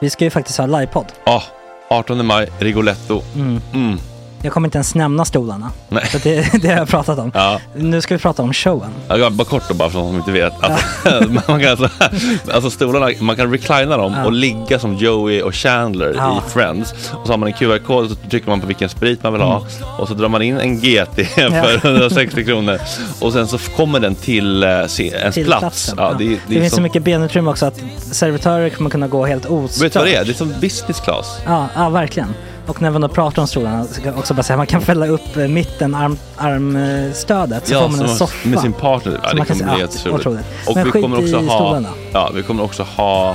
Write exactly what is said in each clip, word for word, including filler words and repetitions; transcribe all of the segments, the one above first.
Vi ska ju faktiskt ha livepodd. Ja, oh, artonde maj, Rigoletto. Mm. Mm. Jag kommer inte ens nämna stolarna. Nej. För det, det har jag pratat om. Ja. Nu ska vi prata om showen. Ja, bara kort då, bara för de som inte vet. Alltså, man kan alltså, alltså stolarna, man kan reclina dem ja. och ligga som Joey och Chandler ja. i Friends. Och så har man en Q R-kod och så trycker man på vilken sprit man vill ha. Mm. Och så drar man in en G T för hundrasextio kronor. Och sen så kommer den till uh, ens till plats. Ja, ja. Det, det, det finns som... så mycket benutrymme också att servitörer kommer kunna gå helt ostört. Vet du vad det är? Det är som business class. Ja, ja verkligen. Och när man då pratar om stolarna så kan också bara säga att man kan fälla upp mitten arm, armstödet så ja, får man en soffa. Med sin partner. Ja, det kommer bli jätteroligt. Och men vi kommer också ha stolarna. Ja, vi kommer också ha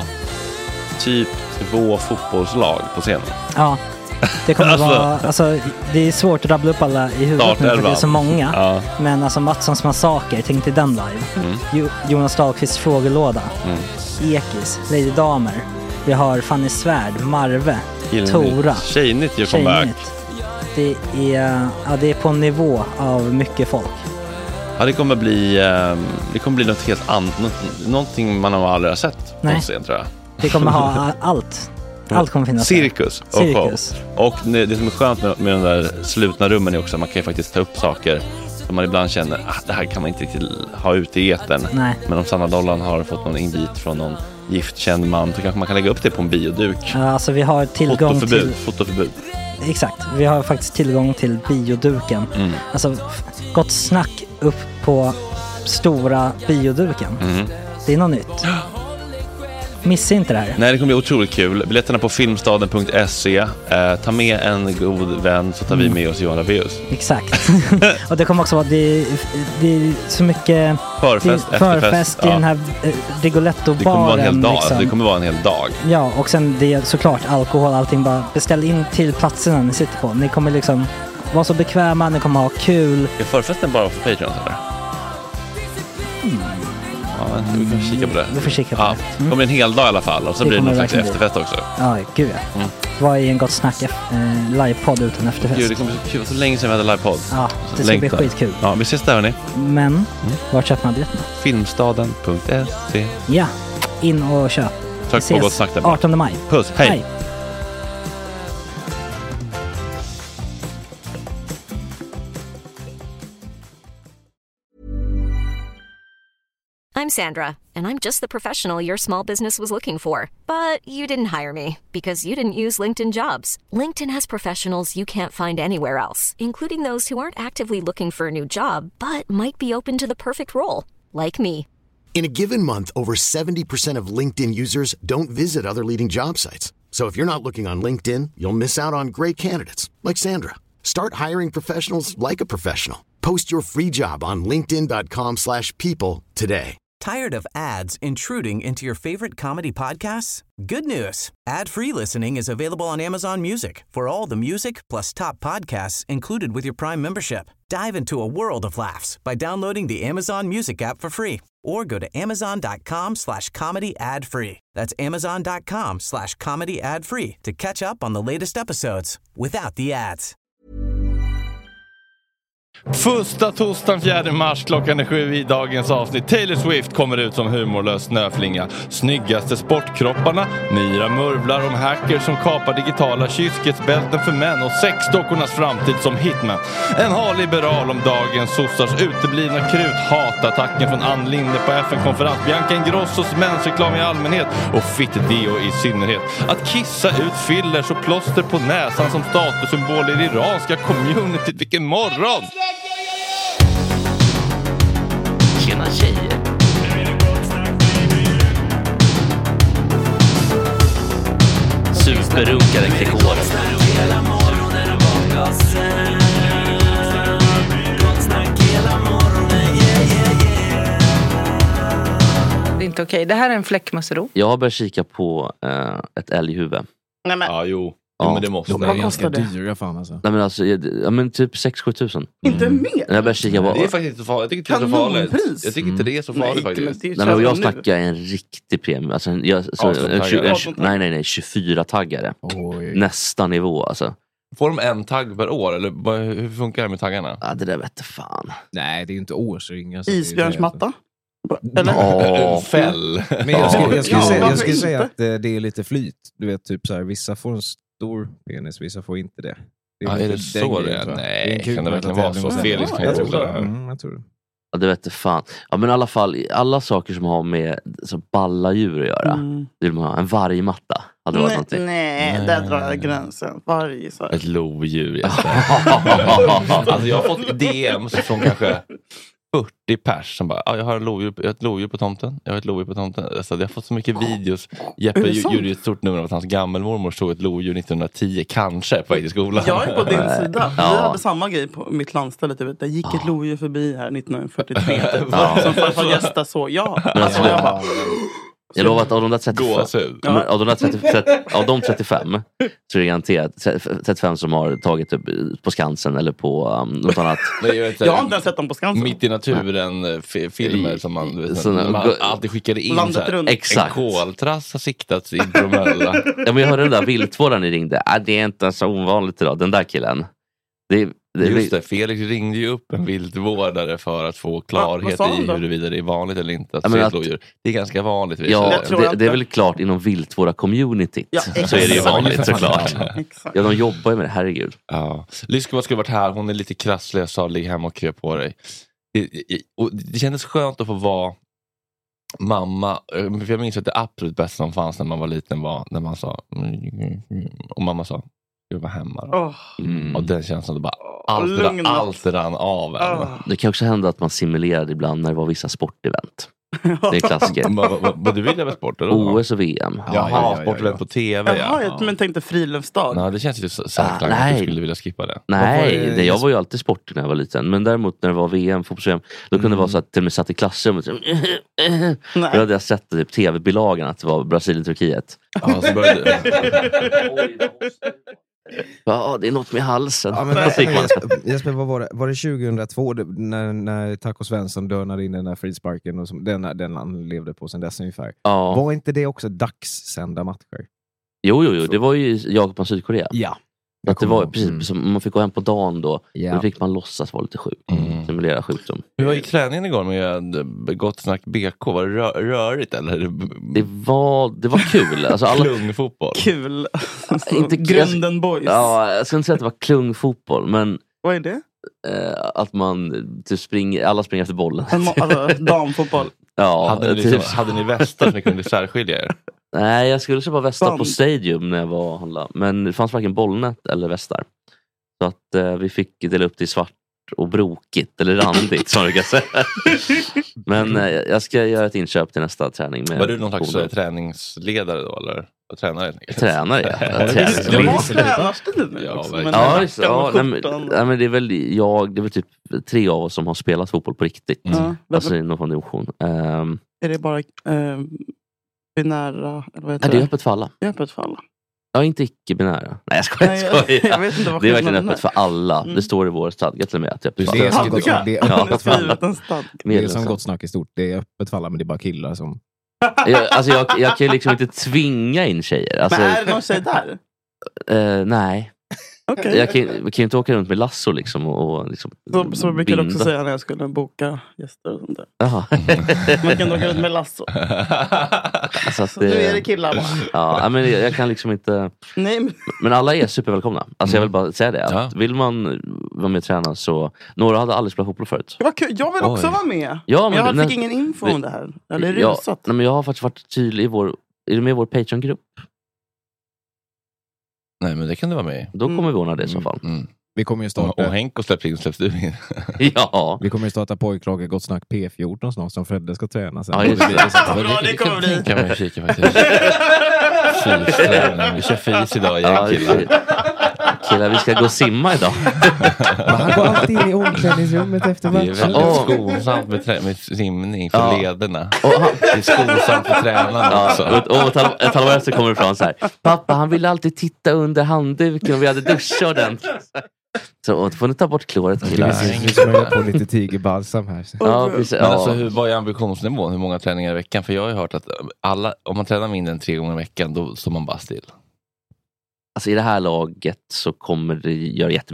typ två fotbollslag på scenen. Ja. Det kommer alltså, vara alltså det är svårt att rabbla upp alla i huvudet nu för det är så många. Ja. Men alltså Mattssons massaker, tänk till den live. Mm. Jo, Jonas Dahlqvists frågelåda. Mm. Ekis, Lady Damer. Vi har Fanny Svärd, Marve, Gillnytt. Tora. Tjejnytt gör comeback. Det är, ja, det är på en nivå av mycket folk. Ja, det kommer bli det kommer bli något helt annat, något, någonting man har aldrig har sett på scen, tror jag. Det kommer ha allt. Allt kommer finnas. Cirkus och Cirkus. Och det som är skönt med, med de där slutna rummen är också att man kan ju faktiskt ta upp saker som man ibland känner att ah, det här kan man inte riktigt ha ute i etern. Nej. Men om Sanna Dollan har fått någon invit från någon giftkänd man så kanske man kan lägga upp det på en bioduk. Ja, alltså vi har tillgång fotoförbud, till... Fotoförbud. Exakt, vi har faktiskt tillgång till bioduken. Mm. Alltså, gott snack upp på stora bioduken. Mm. Det är något nytt. Missa inte det här. Nej, det kommer bli otroligt kul. Biljetterna på filmstaden punkt se. Eh, ta med en god vän så tar mm. vi med oss Johan Rabaeus. Exakt. Och det kommer också vara det, det är så mycket förfest, det, förfest i ja. den här eh, Rigoletto-baren. Det kommer vara en hel dag. Liksom. Det kommer vara en hel dag. Ja, och sen det är såklart alkohol, allting. Bara beställ in till platserna ni sitter på. Ni kommer liksom vara så bekväma, ni kommer ha kul. Är förfesten bara för Patreon eller? Mm. Ja, vi kan kika på det. Vi får kika på ja, det. Mm. Det kommer en hel dag i alla fall. Och så det blir det någon slags efterfest också. Ja, gud ja. Mm. Vad är en gott snack eh, livepodd utan efterfest? Gud, det kommer så kul. Så länge sedan vi hade livepodd. Ja, det ska Längtar. bli skitkul. Ja, vi ses där hörni. Men, mm. var köper man biljetterna? filmstaden punkt se. Ja, in och köp. Tack på gott snack där. artonde maj. Puss, hej. hej. I'm Sandra, and I'm just the professional your small business was looking for. But you didn't hire me because you didn't use LinkedIn Jobs. LinkedIn has professionals you can't find anywhere else, including those who aren't actively looking for a new job, but might be open to the perfect role, like me. In a given month, over seventy percent of LinkedIn users don't visit other leading job sites. So if you're not looking on LinkedIn, you'll miss out on great candidates, like Sandra. Start hiring professionals like a professional. Post your free job on linkedin dot com slash people today. Tired of ads intruding into your favorite comedy podcasts? Good news. Ad-free listening is available on Amazon Music for all the music plus top podcasts included with your Prime membership. Dive into a world of laughs by downloading the Amazon Music app for free or go to amazon dot com slash comedy ad free. That's amazon dot com slash comedy ad free to catch up on the latest episodes without the ads. Första torsdagen fjärde mars klockan är sju i dagens avsnitt. Taylor Swift kommer ut som humorlös snöflinga. Snyggaste sportkropparna, nya murvlar om hackers som kapar digitala kyskhetsbälten för män och sexdockornas framtid som hitman. En halliberal om dagens sossars uteblivna krut, hatattacken från Ann Linde på F N-konferens, Bianca Ingrossos mensreklam i allmänhet och Fit-Deo i synnerhet. Att kissa ut fillers och plåster på näsan som statussymbol i det iranska communityt. Vilken morgon! Tjena tjejer. Superrunkaren Gregoren. Det är inte okej. Det här är en fläckmussero. Jag har börjat kika på uh, ett älghuvud. Nej, men. Ja, jo. Ja, jo, men det måste. De är ganska dyra fan alltså. Nej men alltså, ja, men typ sex till sju tusen. Inte mer? Jag börjar kika på. Det är faktiskt inte så farligt. Jag tycker inte det är så farligt. Jag tycker inte det är så farligt nej, faktiskt. Men nej men jag snackar en riktig premium. Alltså, jag, så, en, en, en, nej nej nej, tjugofyra taggare. Oj. Nästa nivå alltså. Får de en tagg per år? Eller hur funkar det med taggarna? Ja, det där vet jag fan. Nej, det är inte årsringar. Isbjörnsmatta? Eller? Oh. Fäll. Men jag skulle, jag skulle, ja, säga, jag skulle säga att det är lite flyt. Du vet, typ så här, vissa får en stor penis, vissa får inte det. Det är, ja, är det så det är? Nej, det är kan det verkligen vara så? Felix kan jag tro det. Mm, jag tror det. Ja, det vet jag fan. Ja, men i alla fall, alla saker som har med så balla djur att göra. Mm. Vill man ha en vargmatta? Hade varit nej, någonting. nej, där drar jag gränsen. Varg, så. Ett lodjur. Alltså jag har fått D M från kanske fyrtio pers som bara, ah, jag har en lodjur, jag har ett lodjur på tomten. Jag har ett lodjur på tomten. Alltså, jag har fått så mycket videos. Jeppe gjorde ett stort nummer av att hans gammelmormor såg ett lodjur nittonhundratio kanske på väg till skolan. Jag är på din sida. Vi ja. hade samma grej på mitt landställe. Typ. Det gick ett lodjur förbi här nittonhundrafyrtiotre. Typ. Ja. Som farfar Gösta så. Ja. Alltså, jag bara... Jag lovar att av de där trettiofem, ja. av, de där trettio, trettio, av de trettiofem så är det garanterat trettiofem som har tagit upp på Skansen eller på um, något annat. Nej, jag, jag har inte ens sett dem på Skansen. Mitt i naturen f- filmer som man, vet, Såna, man alltid skickade in så här, exakt. En koltrass har siktats i Bromölla. Ja, men jag hörde den där viltvården ni ringde. Ah, det är inte så ovanligt idag, den där killen. Det Det Just det, Felix ringde ju upp en viltvårdare för att få klarhet ja, i huruvida det är vanligt eller inte att ja, se ett lodjur. Det är ganska vanligt. Ja, det, det är väl klart inom viltvårda-communityt ja, så är det ju vanligt såklart. Ja, de jobbar ju med det, herregud. Ja. Lyska skulle varit här, hon är lite krasslig och sa, ligg hemma och kröp på dig. Det, och det kändes skönt att få vara mamma, för jag minns att det absolut bästa som fanns när man var liten var när man sa, och mamma sa, jag var hemma då. Oh. Mm. Och den känslan, bara allt, rann, allt rann av. Oh. Det kan också hända att man simulerade ibland när det var vissa sportevent. Det är klassiker. Vad du vill med sport? Eller? O S och V M. Jaha, ja, ja, ja, sportevent ja. På tv. Jaha, ja. Men tänkte friluftsdag. Nej, det känns ju så säkert ah, att du skulle vilja skippa det. Nej, det, jag var ju alltid sport när jag var liten. Men däremot när det var V M, fotbolls-V M, då kunde mm. det vara så att till och med satt i klassrummet. Då hade jag sett typ tv-bilagan att det var Brasilien-Turkiet. Ja, så började ja, det är något med halsen. Ja, men, Jesper, vad var det? Var det tjugohundratvå när, när Taco Svensson dörnade in den där frisparken och som, den, den han levde på sen dess ungefär? Ja. Var inte det också dagssända matcher? Jo, jo, jo. Det var ju Japan och Sydkorea. Ja. Att det var precis mm. som man fick gå hem på dagen då. Yeah. Då fick man låtsas vara lite sjuk. Mm. Simulera sjukdom. Hur var i träningen igår med Gott Snack B K? Var det rö- rörigt eller? Det var, det var kul. Alltså alla... Klungfotboll. Kul. Inte Grunden Boys. Ja, jag ska inte säga att det var klungfotboll. Men vad är det? Eh, att man typ springer, alla springer efter bollen. Alltså, damfotboll. Ja, hade, ni, typ. hade ni västar som ni kunde särskilja er? Nej, jag skulle köpa västar Band. på Stadium när jag var och handlade. Men det fanns varken bollnät eller västar. Så att eh, vi fick dela upp till svart och brokigt. Eller randigt som du kan säga. Men eh, jag ska göra ett inköp till nästa träning. Med var du någon slags eh, träningsledare då? Eller? Och tränare? Tränare, ja. Vad tränas du nu? Ja, ja, just, ja nej, men, nej, men det är väl jag, det är väl typ tre av oss som har spelat fotboll på riktigt. Mm. Alltså i någon division. Um, är det bara um, binära? Eller vad heter nej, det är öppet för alla. Det är öppet för alla. Ja, inte icke-binära. Nej, jag skojar. Nej, jag, jag, jag vet inte vad det är verkligen öppet för alla. Mm. Det står i vår stadga till och med. Att det, det, det, är, det är öppet för alla. Det är som Gott Snack i stort. Det är öppet för alla, men det är bara killar som... jag, alltså jag, jag kan ju liksom inte tvinga in tjejer. Alltså, men är det någon tjej där? Uh, nej. Okay. Jag kan, jag kan inte åka runt med lasso liksom och liksom så, så brukar jag också säga när jag skulle boka gäster och sånt där. Jaha. Man kan åka runt med lasso. Alltså att, så nu är det killar bara. Ja, men jag, jag kan liksom inte. Nej, men... men alla är supervälkomna. Alltså jag vill bara säga det. Att ja. Vill man vara med och träna så. Några hade aldrig spelat fotboll förut. Det var kul. Jag vill också Oj. vara med. Ja, men, men jag fick ingen info om det här. Eller ja, rusat. Nej, men jag har faktiskt varit tydlig i vår. Är du med i vår Patreon-grupp? Nej, men det kan du vara med i. Då kommer mm. vi ordna det i så fall. Mm. Vi kommer ju starta... Och, och Henk och släpps in, släpps du in. Ja. Vi kommer ju starta pojklaget Gott Snack P fjorton snart som Fredde ska träna sen. Ja, just det. Det, det, bra, det kommer bli. Kan man kika faktiskt. Fysträning. Vi kör fys idag, ja, killar. Killar, vi ska gå och simma idag. Men han går alltid in i omklädningsrummet efter matchen. Det är väldigt oh. skonsamt med, trä- med simning för ja. lederna. Oh, det är skonsamt för tränarna ja. också. Och, och ett, halv, ett halvår efter kommer det fram så här. Pappa, han ville alltid titta under handduken och vi hade duschat ordentligt. Så får ni ta bort kloret, killar. Vi smörjer på lite tigerbalsam här. Ja, precis. Men alltså, hur, vad är ambitionsnivån? Hur många träningar i veckan? För jag har ju hört att alla, om man tränar mindre än tre gånger i veckan, då står man bara still. Alltså i det här laget så kommer det göra jättemycket.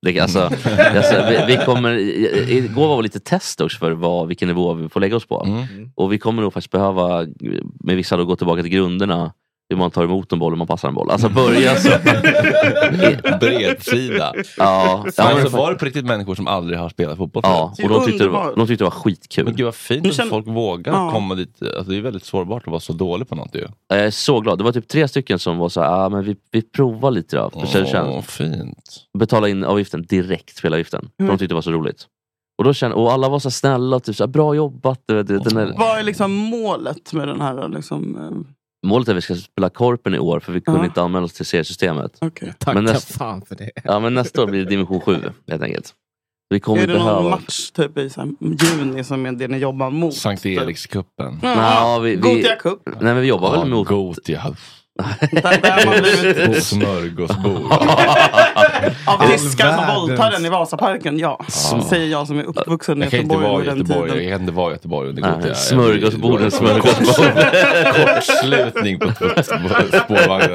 Det, alltså, alltså, vi, vi kommer, igår var det lite test också för vad, vilken nivå vi får lägga oss på. Mm. Och vi kommer nog faktiskt behöva med vissa då gå tillbaka till grunderna. Hur man tar emot en boll och man passar en boll. Alltså börja så. Bredsida. Ja. Så alltså, var det på riktigt människor som aldrig har spelat fotboll? Ja, och de tyckte, det var, de tyckte det var skitkul. Men gud vad fint att känner... folk vågar ja. komma dit. Alltså, det är väldigt sårbart att vara så dålig på något ju. Jag är så glad. Det var typ tre stycken som var så här, ah, men vi, vi provar lite då. Åh, oh, fint. Betala in avgiften direkt, spelavgiften. Mm. För de tyckte det var så roligt. Och, då kände, och alla var så snälla, typ så här, bra jobbat. Det, det, den är... Vad är liksom målet med den här liksom... Målet är att vi ska spela korpen i år för vi kunde uh-huh. inte anmäla oss till seriesystemet. Okay. Tack men näst... fan för det. Ja, men nästa år blir det division sju helt enkelt. Vi kommer är det behöva... någon match typ i så här, juni som är det ni jobbar mot? Sankt Erikskuppen. Ja, ja, vi, vi... Gotia Cup. Nej men vi jobbar ja, väl mot... Gotia. Där man blivit... Smörgåsbord. Av tyskar som våldtar den i Vasaparken, ja. Som ja. säger jag som är uppvuxen i Göteborg under den Göteborg. tiden. Jag kan inte vara Göteborg under Gotia. Smörgåsborden, smörgåsbord. Kortslutning på spårvagnen.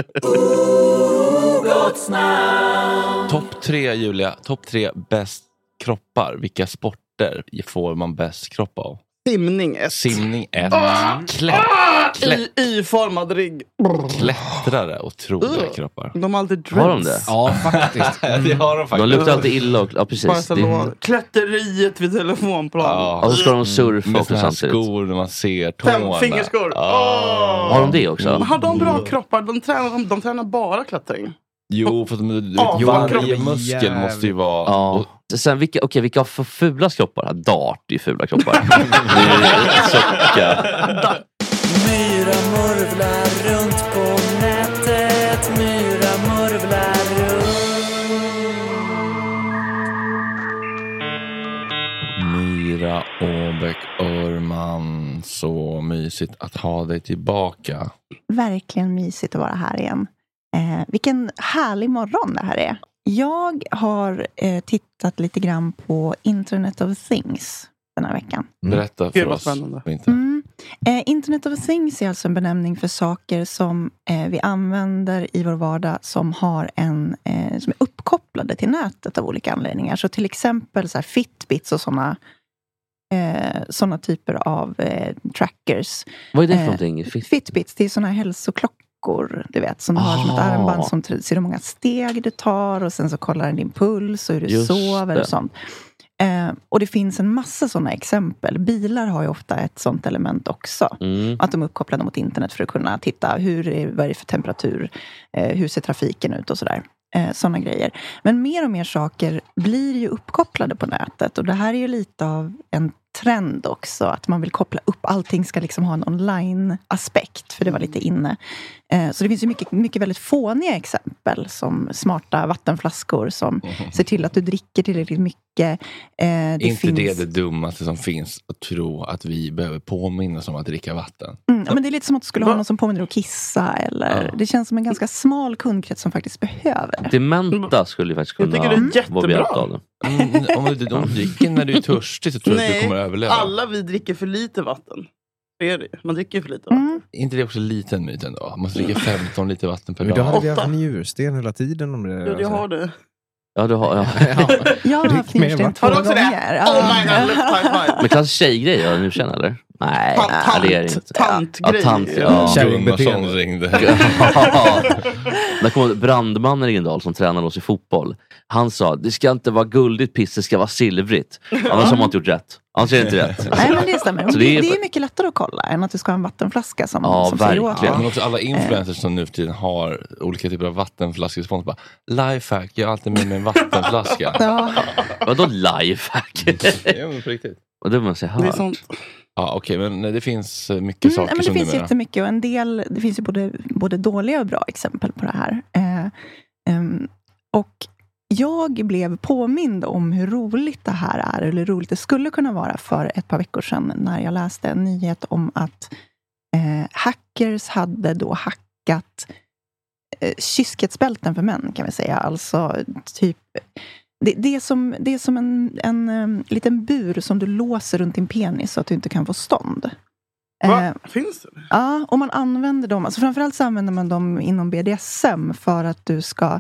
Topp tre, Julia. Topp tre bäst kroppar. Vilka sporter får man bäst kropp av? Simning ett. Simning ett. Ah! Klätt. Klätt. I, I-formad rygg. Klättrare, otroliga uh. kroppar. De har alltid dreads. Har de det? Ja, faktiskt. Mm. Det har de faktiskt. De luktar alltid illa och, ja precis. Det... Klätteriet vid telefonplan. Ja. Och så ska de surfa med också samtidigt. skor när man ser tårna. Fem fingerskor. Oh. Har de det också? Mm. Har de bra kroppar? De tränar, de, de tränar bara klättring. Jo, för de, oh, varje muskel jävligt. Måste ju vara... Ja. Och, sen vilka, okay, vilka för fula kroppar? Dart är ju fula kroppar. Det är tjocka. Myra murvlar runt på nätet. Myra murvlar runt. Myra Åbäck Örman. Så mysigt att ha dig tillbaka. Verkligen mysigt att vara här igen. Eh, vilken härlig morgon det här är. Jag har eh, tittat lite grann på Internet of Things den här veckan. Mm. Berätta för oss. Mm. Eh, Internet of Things är alltså en benämning för saker som eh, vi använder i vår vardag som har en eh, som är uppkopplade till nätet av olika anledningar. Så till exempel så här Fitbits och sådana eh, såna typer av eh, trackers. Vad är det för någonting? Fit- Fitbits, det är sådana hälsoklockor. Du vet, som du har som ett armband som ser hur många steg du tar och sen så kollar den din puls och hur du Just sover det. Och sånt. Eh, och det finns en massa sådana exempel. Bilar har ju ofta ett sånt element också. Mm. Att de är uppkopplade mot internet för att kunna titta hur är, vad är det för temperatur, eh, hur ser trafiken ut och sådär. Eh, sådana grejer. Men mer och mer saker blir ju uppkopplade på nätet och det här är ju lite av en trend också, att man vill koppla upp, allting ska liksom ha en online-aspekt, för det var lite inne. Eh, så det finns ju mycket, mycket väldigt fåniga exempel, som smarta vattenflaskor som mm. ser till att du dricker tillräckligt mycket. Eh, det inte finns... det det dummaste som finns, att tro att vi behöver påminna oss om att dricka vatten. Mm, ja, men det är lite som att du skulle ha någon som påminner att kissa, eller ja. Det känns som en ganska smal kundkrets som faktiskt behöver. Dementa skulle ju faktiskt kunna jag tycker det är vara behjälpt av det. Mm, om du de dricker när du är törstig så tror jag att du kommer att överleva. Alla vi dricker för lite vatten. Det är det. Man dricker för lite vatten. Mm. Inte det också liten myt ändå? Man dricker femton liter vatten per men dag. då hade vi haft njursten hela tiden om det. Ja, jag har det. Ja, du har, ja. Jag har haft njursten två gånger. Oh my god, lift high five. Men kanske tjejgrej gör nu känner eller? Nej, tant, det är det inte. Tantgrej. Ja, tant, ja. Gunnarsson ringde. Där kom brandmannen i Gendal som tränade oss i fotboll. Han sa, det ska inte vara guldigt piss, det ska vara silvrigt. Annars har man inte gjort rätt. Annars är det inte rätt. Nej, men det stämmer. Så det, är... det är mycket lättare att kolla än att du ska ha en vattenflaska som, ja, som säger åt. Ja, men också alla influencers som nu för tiden har olika typer av vattenflaskor. Bara, lifehack, jag har alltid med mig en vattenflaska. Ja. Vadå lifehack? Ja, men på riktigt. Och det måste jag höra. Det är sånt. Ja, okej, okay, men det finns mycket mm, saker men det som finns numera. jättemycket och en del, det finns ju både, både dåliga och bra exempel på det här. Eh, um, och jag blev påmind om hur roligt det här är, eller hur roligt det skulle kunna vara för ett par veckor sedan när jag läste en nyhet om att eh, hackers hade då hackat eh, kyskhetsbälten för män, kan vi säga. Alltså typ Det, det, är som, det är som en, en um, liten bur som du låser runt din penis så att du inte kan få stånd. Va? Eh, Finns det? Ja, och man använder dem. Alltså framförallt så använder man dem inom B D S M för att du ska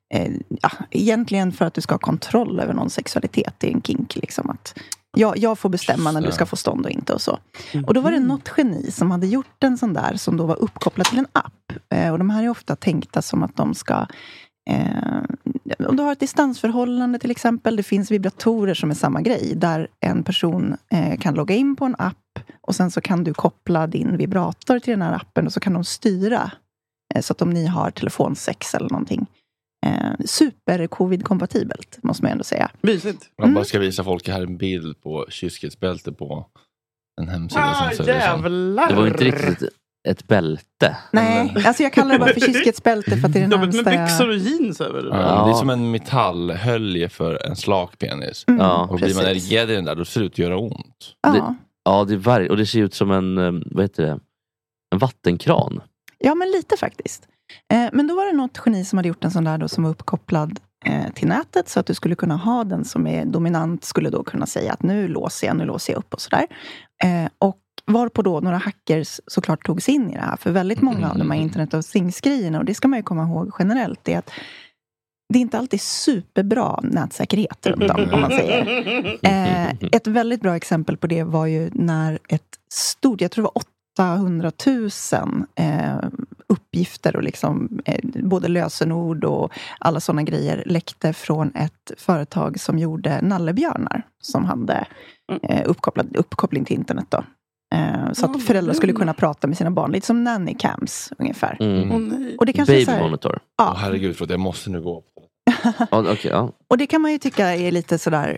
eh, ja, egentligen för att du ska ha kontroll över någon sexualitet. Det är en kink liksom att jag, jag får bestämma när du ska få stånd och inte och så. Mm. Och då var det något geni som hade gjort en sån där som då var uppkopplad till en app. Eh, och de här är ofta tänkta som att de ska eh, om du har ett distansförhållande till exempel, det finns vibratorer som är samma grej, där en person eh, kan logga in på en app och sen så kan du koppla din vibrator till den här appen och så kan de styra eh, så att om ni har telefonsex eller någonting. Eh, super-covid-kompatibelt, måste man ändå säga. Mysigt. Jag bara ska visa folk här en bild på kyskhetsbälte på en hemsida ah, som jävlar. Det var inte riktigt ett bälte. Nej, eller? Alltså jag kallar det bara för kyskhetsbälte för att det är den närmsta... Med byxor och jeans över det. Ja, det är som en metallhölje för en slak penis. Mm, ja, och precis. blir man erigerad i den där, då ser det ut att göra ont. Ja, det, ja det är var- och det ser ut som en, vad heter det? En vattenkran. Ja, men lite faktiskt. Eh, men då var det något geni som hade gjort en sån där då som var uppkopplad eh, till nätet så att du skulle kunna ha den som är dominant, skulle då kunna säga att nu låser jag, nu låser jag upp och sådär. Eh, och varpå då några hackers såklart tog sig in i det här. För väldigt många mm. av de här internet of things-grejerna, och det ska man ju komma ihåg generellt, det är att det är inte alltid superbra nätsäkerhet runt om, om man säger. Eh, ett väldigt bra exempel på det var ju när ett stort, jag tror det var åttahundratusen eh, uppgifter och liksom eh, både lösenord och alla sådana grejer läckte från ett företag som gjorde nallebjörnar som hade eh, uppkopplad, uppkoppling till internet då. Eh, så att föräldrar skulle kunna prata med sina barn, lite som nanny cams ungefär. Mm. Mm. Och det kanske Baby är så här, monitor. Ja. Oh, herregud, för att jag måste nu gå. ja, okay, ja. Och det kan man ju tycka är lite sådär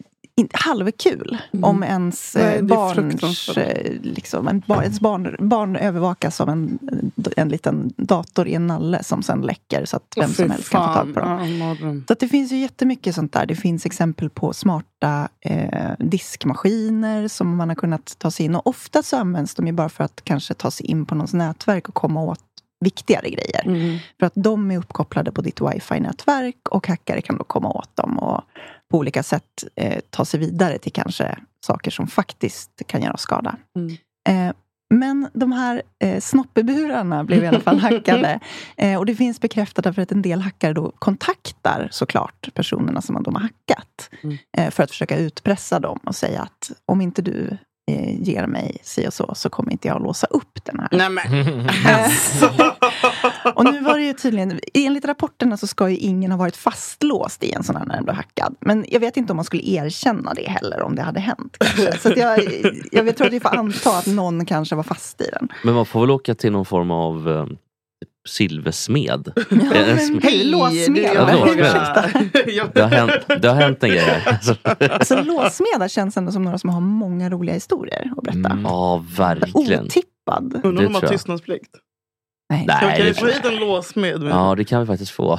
halvkul mm. om ens Nej, barns liksom, en bar, ens barn, barn övervakas av en, en liten dator i en nalle som sen läcker så att vem oh, som helst kan få tag på dem. Ja, så att det finns ju jättemycket sånt där. Det finns exempel på smarta eh, diskmaskiner som man har kunnat ta sig in, och ofta så används de ju bara för att kanske ta sig in på någons nätverk och komma åt viktigare grejer. Mm. För att de är uppkopplade på ditt wifi-nätverk och hackare kan då komma åt dem och på olika sätt eh, ta sig vidare till kanske saker som faktiskt kan göra skada. Mm. Eh, men de här eh, snoppeburarna blev i alla fall hackade. Eh, och det finns bekräftat för att en del hackare då kontaktar såklart personerna som de har hackat. Mm. Eh, för att försöka utpressa dem och säga att om inte du eh, ger mig si och så så kommer inte jag att låsa upp den här. Nej, men. Och nu var det ju tydligen, enligt rapporterna så ska ju ingen ha varit fastlåst i en sån här när den blev hackad. Men jag vet inte om man skulle erkänna det heller om det hade hänt kanske. Så att jag, jag tror att vi får anta att någon kanske var fast i den. Men man får väl åka till någon form av eh, silversmed. Ja, men, hej, låsmed. Ja, låsmed. Det, har hänt, det har hänt en grej här. Alltså låsmedar känns ändå som några som har många roliga historier att berätta. Mm. Ja, verkligen. Otippad. Undrar om de har tystnadsplikt. Nej. Nej, kan vi få hit en lås med? med? Ja, det kan vi faktiskt få.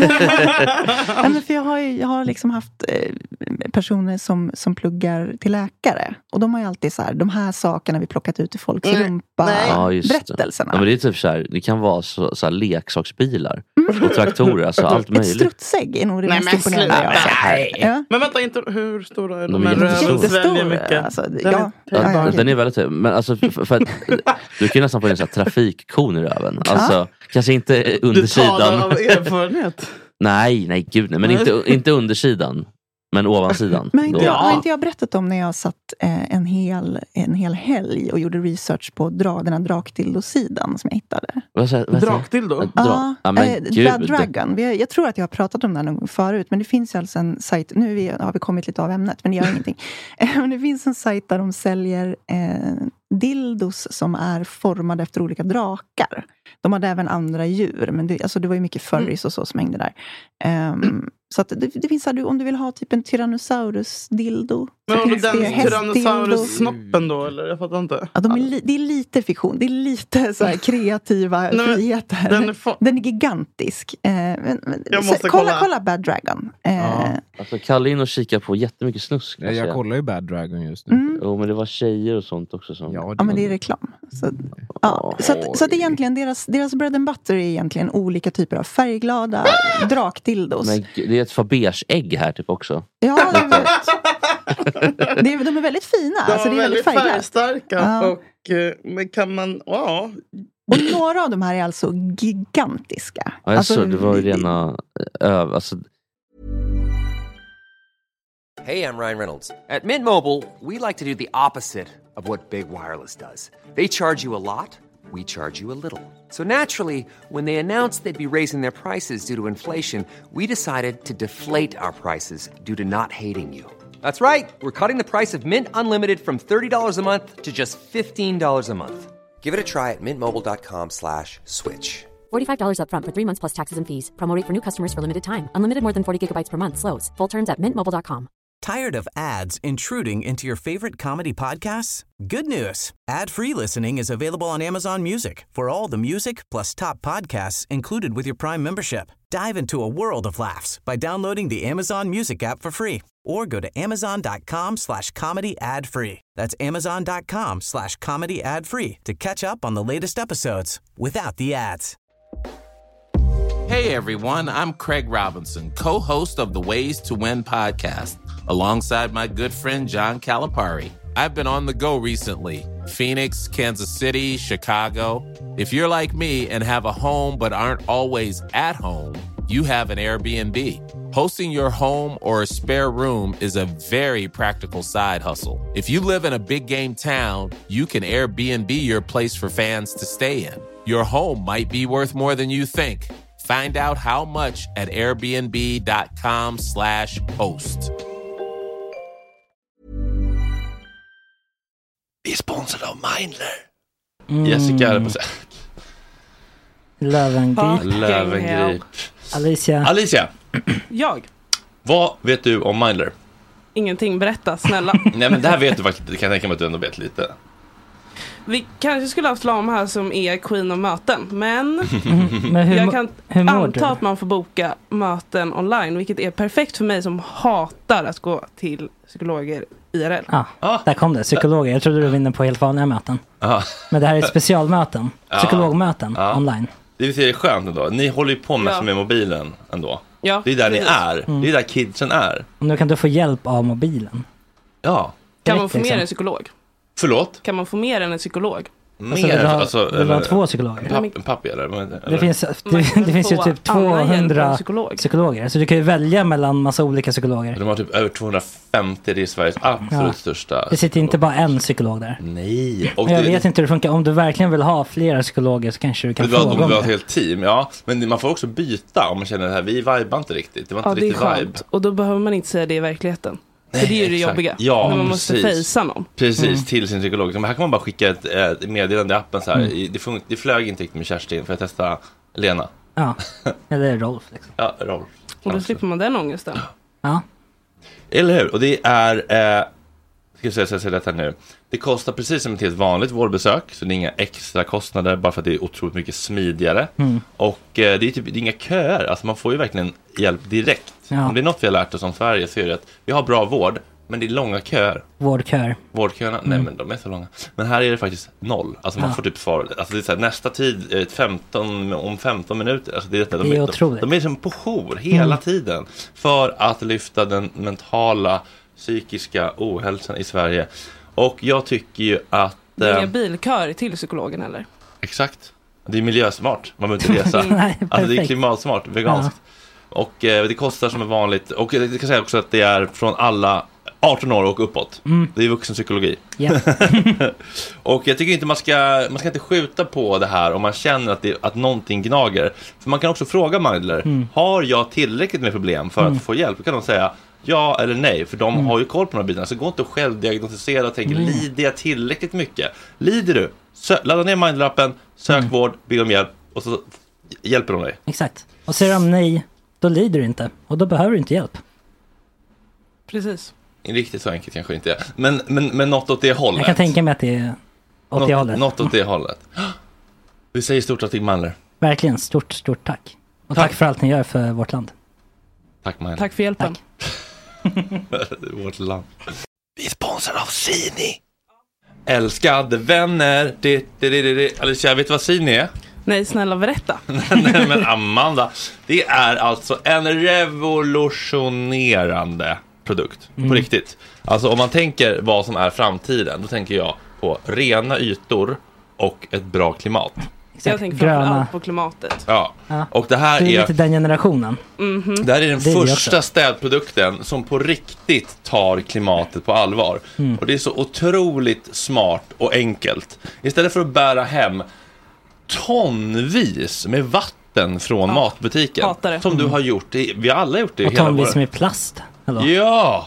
Nej, men för jag har, ju, jag har liksom haft eh, personer som, som pluggar till läkare. Och de har ju alltid så här, de här sakerna vi plockat ut i folks mm. rumpa. Ja, berättelserna. Ja, men det är typ så här, det kan vara så, så här leksaksbilar mm. och traktorer, alltså allt möjligt. Ett strutsägg är nog det mest imponerande jag har sett. Ja. Men vänta, inte, hur stora är de? De är jättestora. Alltså, den, ja. är, ja, den är väldigt, men alltså för, för att, du kan nästan få en sån här trafikkon i röven. Alltså, ja. Kanske inte undersidan. Du talar av erfarenhet. Nej, nej gud nej. Men inte, inte undersidan. Men ovansidan. Men inte, ja. Har inte jag berättat om när jag satt eh, en, hel, en hel helg och gjorde research på dra, den här drakdildo-sidan som jag hittade. Drakdildo? Ja, ja men eh, Bad Dragon. Vi, jag tror att jag har pratat om den någon gång förut. Men det finns ju alltså en sajt, nu vi, har vi kommit lite av ämnet men det gör ingenting. Men det finns en sajt där de säljer eh, dildos som är formade efter olika drakar. De hade även andra djur, men det, alltså det var ju mycket furries och så som hängde där. Um, så att det, det finns här, om du vill ha typ en Tyrannosaurus dildo. Men har du den Tyrannosaurus-snoppen då, eller? Jag fattar inte. Ja, de är li, det är lite fiktion, det är lite så här kreativa Nej, friheter. Den är, fa- den är gigantisk. Uh, men, men, jag måste så, kolla, kolla. kolla Bad Dragon. Uh, ja. Alltså kalla in och kika på jättemycket snusk. Ja, jag kollar ju Bad Dragon just nu. Mm. Jo, men det var tjejer och sånt också. Som... Ja, ja, men det är reklam. Så, ja, så, att, så att egentligen deras, deras bread and butter är egentligen olika typer av färgglada drakdildos. Men det är ett Faberge-ägg här typ också. Ja, jag vet. det är, de är väldigt fina. De alltså, det är väldigt färgglatt. färgstarka. Ja. Och, men kan man... Ja, Och några av de här är alltså gigantiska. Ja, alltså, så, det var ju rena öv... Alltså... Hey, I'm Ryan Reynolds. At Mint Mobile, we like to do the opposite of what Big Wireless does. They charge you a lot, we charge you a little. So naturally, when they announced they'd be raising their prices due to inflation, we decided to deflate our prices due to not hating you. That's right. We're cutting the price of Mint Unlimited from thirty dollars a month to just fifteen dollars a month. Give it a try at mintmobile.com slash switch. forty-five dollars up front for three months plus taxes and fees. Promo rate for new customers for limited time. Unlimited more than forty gigabytes per month. Slows full terms at mint mobile dot com. Tired of ads intruding into your favorite comedy podcasts? Good news. Ad-free listening is available on Amazon Music for all the music plus top podcasts included with your Prime membership. Dive into a world of laughs by downloading the Amazon Music app for free or go to amazon.com slash comedy ad free. That's amazon.com slash comedy ad free to catch up on the latest episodes without the ads. Hey everyone, I'm Craig Robinson, co-host of the Ways to Win podcast, alongside my good friend John Calipari. I've been on the go recently. Phoenix, Kansas City, Chicago. If you're like me and have a home but aren't always at home, you have an Airbnb. Hosting your home or a spare room is a very practical side hustle. If you live in a big game town, you can Airbnb your place for fans to stay in. Your home might be worth more than you think. Find out how much at airbnb.com slash host. Vi är sponsrade av Mindler. Mm. Jessica är på sätt. Lövengrip. Lövengrip. Alicia. Alicia. Jag. Vad vet du om Mindler? Ingenting, berätta, snälla. Nej, men det här vet du faktiskt. Det kan jag tänka mig att du ändå vet lite. Vi kanske skulle ha haft Lam här som är queen av möten. Men, men hur, jag kan hur anta att man får boka möten online. Vilket är perfekt för mig som hatar att gå till psykologer I R L. Ja, ah, där kom det. Psykologer. Jag trodde du vinner på helt vanliga möten. Ah. Men det här är specialmöten. Psykologmöten ah. online. Det är skönt ändå. Ni håller ju på med, ja. med mobilen ändå. Ja, det är där precis. ni är. Mm. Det är där kidsen är. Och nu kan du få hjälp av mobilen. Ja. Kan man få mer än en psykolog? Förlåt? Kan man få mer än en psykolog? Mer, alltså, vill du ha, alltså, vill du ha två psykologer? En, papp, en pappi eller? eller? Det finns, det, det finns ju typ tvåhundra psykologer. Så du kan ju välja mellan massa olika psykologer. De har typ över tvåhundrafemtio, det är Sveriges absolut ja. största. Det sitter inte bara en psykolog där. Nej. Och jag det, vet inte hur det funkar. Om du verkligen vill ha flera psykologer så kanske du kan fråga om det. Om du har ett helt team, ja. Men man får också byta om man känner det här. Vi vibar inte riktigt. Det var inte ja, riktigt det är vibe. Och då behöver man inte säga det i verkligheten. Nej, för det är ju det exakt. jobbiga. Ja, när man måste fejsa någon. Precis, mm. till sin psykolog. Så här kan man bara skicka ett, ett meddelande i appen så här. Mm. Det, fun- det flög inte riktigt med Kerstin för att testa Lena. Ja, eller Rolf liksom. Ja, Rolf. Och då slipper man den ångesten. Ja. Eller hur? Och det är eh, ska jag säga, säga, säga detta nu. Det kostar precis som ett helt vanligt vårdbesök. Så det är inga extra kostnader bara för att det är otroligt mycket smidigare. Mm. Och eh, det är typ det är inga köer. Alltså man får ju verkligen hjälp direkt. Ja. Om det är något vi har lärt oss om Sverige så är det att vi har bra vård. Men det är långa köer. Vårdköer. Vårdköerna, mm. nej men de är så långa. Men här är det faktiskt noll. Alltså man ja. får typ svar. Alltså det är så här, nästa tid, femton, om femton minuter. Alltså det är, de, det är de, otroligt. De, de är som på jour hela mm. tiden. För att lyfta den mentala, psykiska ohälsan i Sverige. Och jag tycker ju att... Det är inga bilköer till psykologen eller? Exakt. Det är miljösmart. Man behöver inte resa. Nej, alltså det är klimatsmart, veganskt. Ja. Och eh, det kostar som är vanligt. Och det kan säga också att det är från alla arton år och uppåt. Mm. Det är vuxenpsykologi. Yeah. Och jag tycker inte man ska man ska inte skjuta på det här om man känner att, det, att någonting gnager. För man kan också fråga Mindler, mm. har jag tillräckligt med problem för mm. att få hjälp? Då kan de säga ja eller nej, för de mm. har ju koll på de här bitarna. Så gå inte och självdiagnostisera och tänka, mm. lider jag tillräckligt mycket? Lider du? Sö- ladda ner Mindler-appen, sök mm. vård, be om hjälp och så hjälper de dig. Exakt. Och säger de nej, då lider du inte. Och då behöver du inte hjälp. Precis. Riktigt så enkelt kanske inte är. Men, men, men något åt det hållet. Jag kan tänka mig att det är åt något, det hållet. Något åt det hållet. Vi säger stort tack till Mindler. Verkligen, stort, stort tack. Och tack. tack för allt ni gör för vårt land. Tack Mindler. Tack för hjälpen. Tack. Vårt land. Vi är sponsrade av Sini. Älskade vänner. Det, det, det, det. Alicia, vet du vad Sini är? Nej, snälla berätta. Nej, men Amanda. Det är alltså en revolutionerande produkt. Mm. På riktigt. Alltså om man tänker vad som är framtiden, då tänker jag på rena ytor och ett bra klimat. Jag tänker framförallt på klimatet. Ja. Ja. Och det här det är är lite den generationen. Mm-hmm. Det här är den det är första städprodukten som på riktigt tar klimatet på allvar. Mm. Och det är så otroligt smart och enkelt. Istället för att bära hem tonvis med vatten från ja. matbutiken. Som du har gjort. Det, vi har alla gjort det. Och hela tonvis våra... med plast. Hallå. Ja,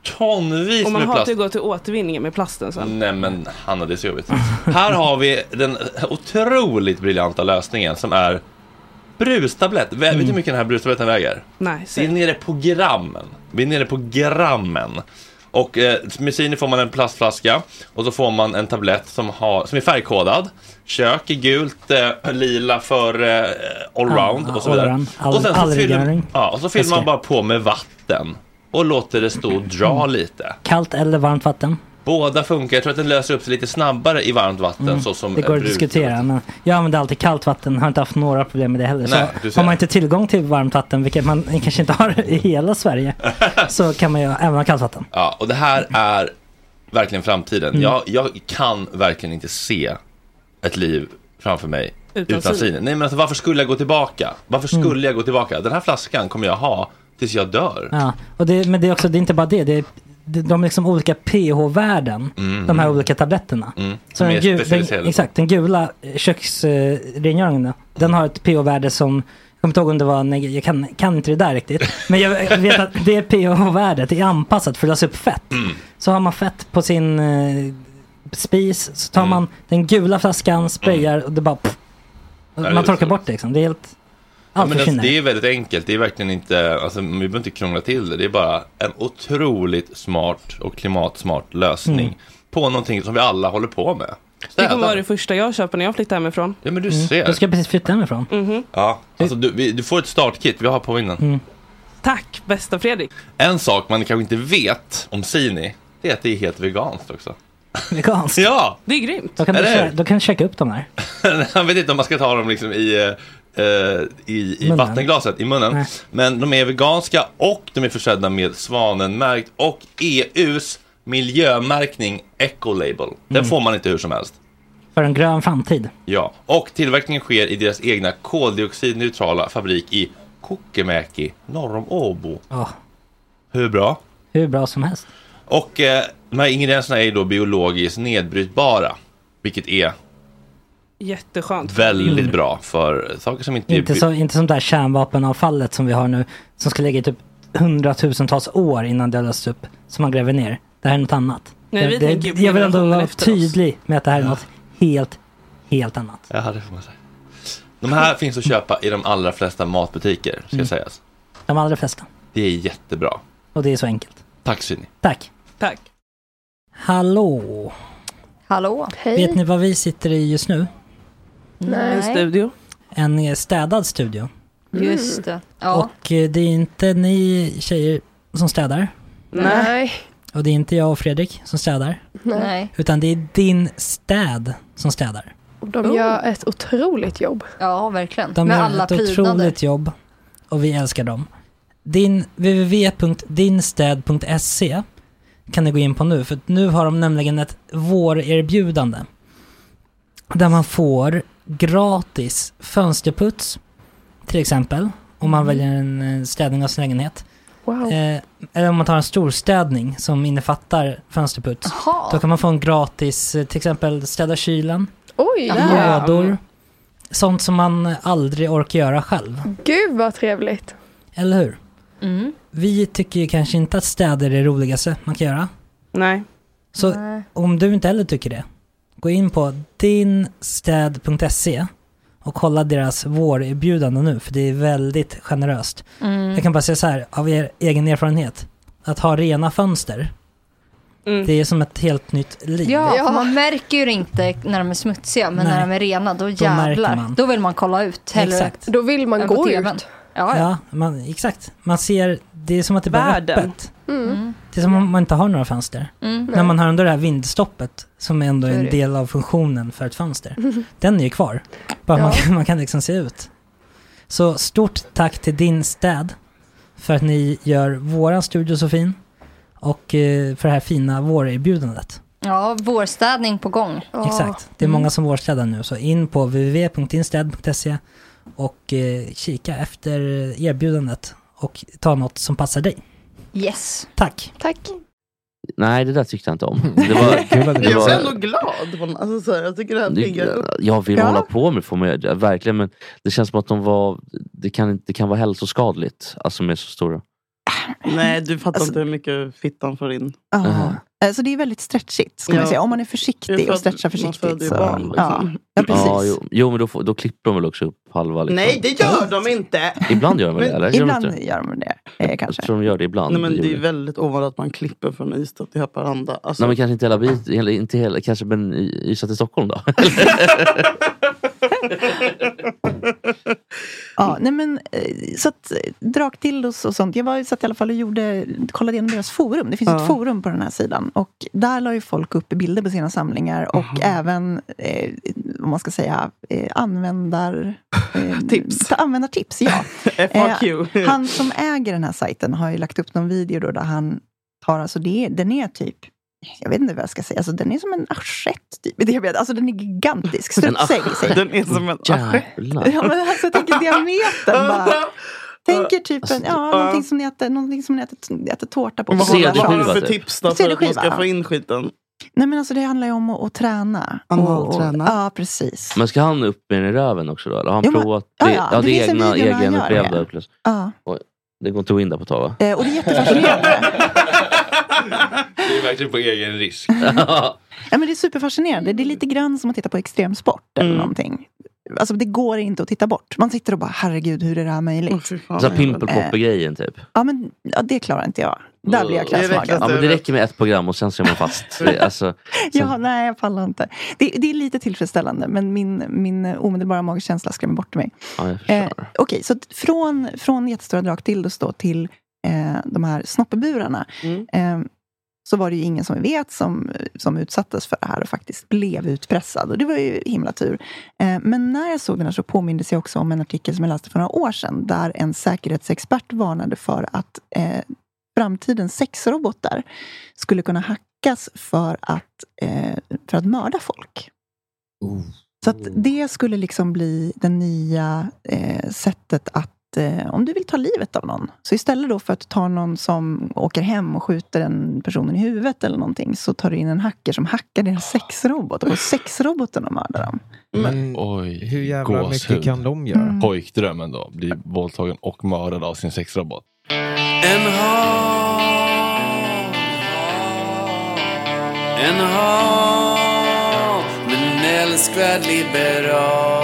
tonvis och man med har plast. att gå till återvinningen med plasten sen. Nej men Hanna, det är så jobbigt. Här har vi den otroligt briljanta lösningen som är brustablett. Mm. Vet du hur mycket den här brustabletten väger? Nej, vi är nere på grammen. Vi är nere på grammen. Och eh, med Sini får man en plastflaska och så får man en tablett som, har, som är färgkodad. Kök är gult, eh, lila för eh, allround ja, och så vidare. All, och sen så fyller, ja, och så fyller Väska. man bara på med vatten och låter det stå och dra mm. lite. Kallt eller varmt vatten? Båda funkar. Jag tror att den löser upp sig lite snabbare i varmt vatten. Mm. Så som det går att diskutera. Men jag använder alltid kallt vatten. Har inte haft några problem med det heller. Nej, så har man inte tillgång till varmt vatten, vilket man kanske inte har i hela Sverige, så kan man ju även ha kallt vatten. Ja, och det här är verkligen framtiden. Mm. Jag, jag kan verkligen inte se ett liv framför mig utan, utan Sini. Nej, men alltså, varför skulle jag gå tillbaka? Varför skulle mm. jag gå tillbaka? Den här flaskan kommer jag ha tills jag dör. Ja, och det, men det är också, det är inte bara det. Det är de är liksom olika pH-värden, mm. de här olika tabletterna. Mm. Så den, gu- den, exakt, den gula köksrengöringen, uh, den har ett pH-värde som, jag kommer inte ihåg om det var, nej, jag kan, kan inte det där riktigt, men jag vet att det pH-värdet är anpassat för att lösa upp fett. Mm. Så har man fett på sin uh, spis, så tar mm. man den gula flaskan, sprayar mm. och det bara pff, och man torkar bort det liksom. Det är helt Ja, men alltså, det är väldigt enkelt. Det är verkligen inte, alltså, vi behöver inte krångla till det. Det är bara en otroligt smart och klimatsmart lösning mm. på någonting som vi alla håller på med. Städa. Det kommer vara det första jag köper när jag flyttar hemifrån. Ja, men du mm. ser. Du ska precis flytta hemifrån. Mm-hmm. Ja, alltså, du, vi, du får ett startkit. Vi har på innan. Mm. Tack, bästa Fredrik. En sak man kanske inte vet om Sini, det är att det är helt veganskt också. Veganskt? Ja! Det är grymt. Då kan, du, kä- då kan du checka upp dem här. Jag vet inte om man ska ta dem liksom i... Uh, i, i vattenglaset, i munnen. Nej. Men de är veganska och de är försedda med Svanenmärkt och E U:s miljömärkning Ecolabel. Den mm. får man inte hur som helst. För en grön framtid. Ja, och tillverkningen sker i deras egna koldioxidneutrala fabrik i Kokemäki, norr om Åbo. Oh. Hur bra? Hur bra som helst. Och eh, de här ingredienserna är ju då biologiskt nedbrytbara, vilket är jätteskönt. Väldigt mm. bra för saker som inte... Inte, så, inte som det här kärnvapenavfallet som vi har nu, som ska ligga i typ hundratusentals år innan det lösts upp, som man gräver ner. Det här är något annat. Nej, vi det, det, jag vill ändå vara tydlig med att det här är ja. något helt, helt annat. Ja, det får man säga. De här finns att köpa i de allra flesta matbutiker, ska mm. sägas. De allra flesta. Det är jättebra. Och det är så enkelt. Tack, Sini. Tack. Tack. Hallå. Hallå. Hej. Vet ni vad vi sitter i just nu? Nej. En studio. En städad studio. Just det. Ja. Och det är inte ni tjejer som städar. Nej. Och det är inte jag och Fredrik som städar. Nej. Utan det är din städ som städar. Och de gör ett otroligt jobb. Ja, verkligen. De med gör alla ett prydnader. otroligt jobb. Och vi älskar dem. Din w w w punkt dinstäd punkt se kan ni gå in på nu. För nu har de nämligen ett vårerbjudande. Där man får gratis fönsterputs. Till exempel. Om man mm. väljer en städning av sin lägenhet. Wow. Eh, eller om man tar en storstädning som innefattar fönsterputs. Aha. Då kan man få en gratis, till exempel städa kylen. Oj, lådor. Sånt som man aldrig orkar göra själv. Gud vad trevligt. Eller hur? Mm. Vi tycker ju kanske inte att städer är det roligaste man kan göra. Nej. Så Nej. om du inte heller tycker det, gå in på dinstäd punkt se och kolla deras vårerbjudande nu, för det är väldigt generöst. Mm. Jag kan bara säga så här, av er egen erfarenhet, att ha rena fönster, mm. det är som ett helt nytt liv. Ja, ja. Man märker ju inte när de är smutsiga, men Nej. när de är rena, då jävlar. Då, då vill man kolla ut. Exakt. Då vill man gå ut. Ja, ja. ja man, exakt. Man ser, det är som att det bara är öppet. Mm. Det är som om man inte har några fönster. Mm. När man har ändå det här vindstoppet som är ändå är en del av funktionen för ett fönster. Mm. Den är ju kvar. Bara ja. man, kan, man kan liksom se ut. Så stort tack till din städ för att ni gör våran studio så fin och eh, för det här fina vårerbjudandet. Ja, vårstädning på gång. Exakt, det är många som vårstädar nu. Så in på w w w punkt instäd punkt se och eh, kika efter erbjudandet och ta något som passar dig. Yes. Tack. Tack. Nej, det där tyckte jag inte om. Det var, det var... det var... Jag är ändå glad. Alltså, så här, jag tycker det här piggar upp. Jag vill ja. hålla på med får man göra, verkligen, men det känns som att de var det kan, det kan vara hälsoskadligt, alltså med så stora. Nej, du fattar alltså, inte hur mycket fittan får in. Uh-huh. Så det är väldigt stretchigt, ska ja. man säga. Om man är försiktig och stretchar försiktigt. Så... Barn, liksom. ja. ja, precis. Ja, jo, jo, men då, får, då klipper de väl också upp halva. Liksom. Nej, det gör de inte! Ibland gör de det, eller? Ibland gör de, gör de det, eh, kanske. Jag tror de gör det ibland. Nej, men det är väldigt ovanligt att man klipper från Ystad till Haparanda. Alltså... Nej, men kanske inte hela biten, inte hela, kanske men Ystad till Stockholm då. Ja, nej men så att Draktildos och sånt. Jag var ju så att i alla fall och gjorde, kollade igenom deras forum. Det finns ja. ett forum på den här sidan. Och där la ju folk upp bilder på sina samlingar. Och mm. även, eh, vad man ska säga, eh, användar... Eh, tips. Användartips, ja. F A Q. Eh, han som äger den här sajten har ju lagt upp någon video då där han tar, alltså det, den är typ... Jag vet inte vad jag ska säga. Alltså, den är som en assiett typ. Alltså den är gigantisk. Strutssäng. Den är som en assiett. Ja, men alltså jag tänker diametern bara. Tänker typ en, ja, någonting som ni äter, någonting som ni äter, äter tårta på. Vad har du för tips då för att man ska få in skiten? Nej, men alltså det handlar ju om att, att träna. Och, träna. Ja, precis. Men ska han upp med den i röven också då? Eller har han ja, provat men, det? Ja, ja, ja, det, det är egna, egen upplevda upplevelse. Ja. Det går inte att in där på tag, va? Eh, och det är jättefascinerande. Det är verkligen på egen risk. Ja, men det är superfascinerande. Det är lite grann som att titta på extremsport eller mm. någonting. Alltså det går inte att titta bort. Man sitter och bara, herregud, hur är det här möjligt? Oh, så pimpelpopper-grejen typ. Ja, men ja, det klarar inte jag. Där blir jag klassmagad. Ja, men det räcker med ett program och sen ser man fast. Alltså, ja, nej, jag pallar inte. Det, det är lite tillfredsställande, men min, min omedelbara magkänsla skrämmer bort mig. Ja, jag eh, Okej, okay, så från, från jättestora Draktildos då till eh, de här snoppeburarna. Mm. Eh, så var det ju ingen som vi vet som, som utsattes för det här och faktiskt blev utpressad. Och det var ju himla tur. Eh, men när jag såg den här så påmindes jag också om en artikel som jag läste för några år sedan. Där en säkerhetsexpert varnade för att eh, framtidens sexrobotar skulle kunna hackas för att, eh, för att mörda folk. Oh. Så att det skulle liksom bli det nya eh, sättet att eh, om du vill ta livet av någon, så istället då för att ta någon som åker hem och skjuter en personen i huvudet eller någonting, så tar du in en hacker som hackar din sexrobot och sexroboten och mördar dem. Men, oj, hur jävla gåshud. mycket kan de göra? Mm. Pojkdrömmen då, blir våldtagen och mördad av sin sexrobot. En hat, en hat, men en älskvärd liberal.